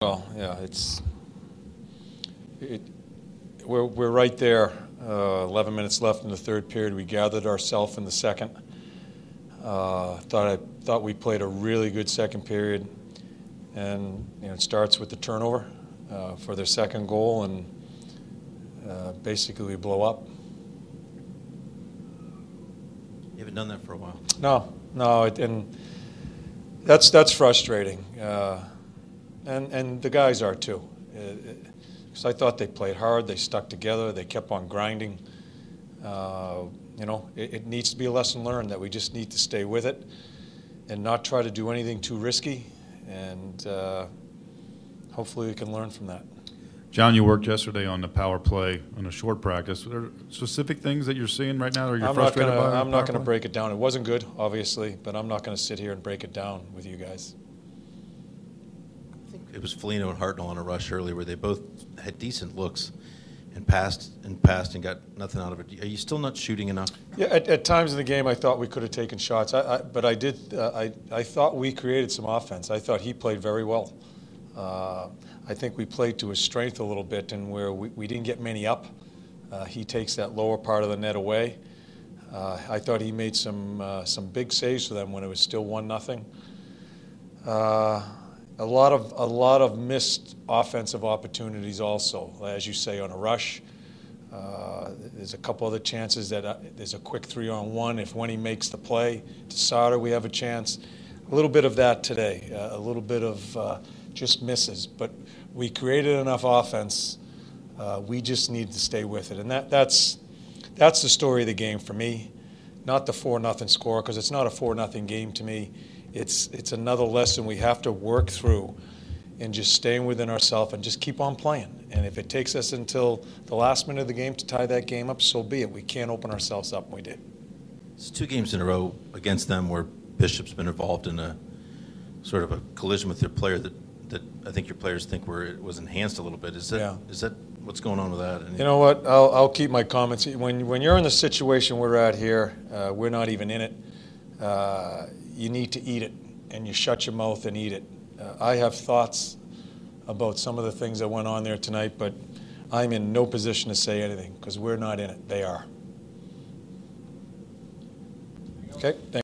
Well, yeah, we're right there. 11 minutes left in the third period. We gathered ourselves in the second. Thought we played a really good second period, and it starts with the turnover for their second goal, and basically we blow up. You haven't done that for a while. No, and that's frustrating, and the guys are too. Because I thought they played hard, they stuck together, they kept on grinding. It needs to be a lesson learned that we just need to stay with it and not try to do anything too risky, and hopefully we can learn from that. John, you worked yesterday on the power play on a short practice. Are there specific things that you're seeing right now, or you're frustrated by? I'm not going to break it down. It wasn't good, obviously, but I'm not going to sit here and break it down with you guys. I think it was Foligno and Hartnell on a rush earlier where they both had decent looks and passed and got nothing out of it. Are you still not shooting enough? Yeah, at times in the game I thought we could have taken shots, but I did. I thought we created some offense. I thought he played very well. I think we played to his strength a little bit, and where we didn't get many up. He takes that lower part of the net away. I thought he made some big saves for them when it was still 1-0. A lot of missed offensive opportunities also, as you say, on a rush. There's a couple other chances that there's a quick 3-on-1. If when he makes the play to Sauter, we have a chance. A little bit of that today, a little bit of just misses. But we created enough offense. We just need to stay with it. And that's the story of the game for me, not the 4-0 score, because it's not a 4-0 game to me. It's another lesson we have to work through and just staying within ourselves and just keep on playing. And if it takes us until the last minute of the game to tie that game up, so be it. We can't open ourselves up, and we did. It's 2 games in a row against them where Bishop's been involved in a sort of a collision with their player that I think your players think was enhanced a little bit. Is that what's going on with that? You know what? I'll keep my comments. When you're in the situation we're at here, we're not even in it. You need to eat it, and you shut your mouth and eat it. I have thoughts about some of the things that went on there tonight, but I'm in no position to say anything because we're not in it. They are. Okay. Thank you.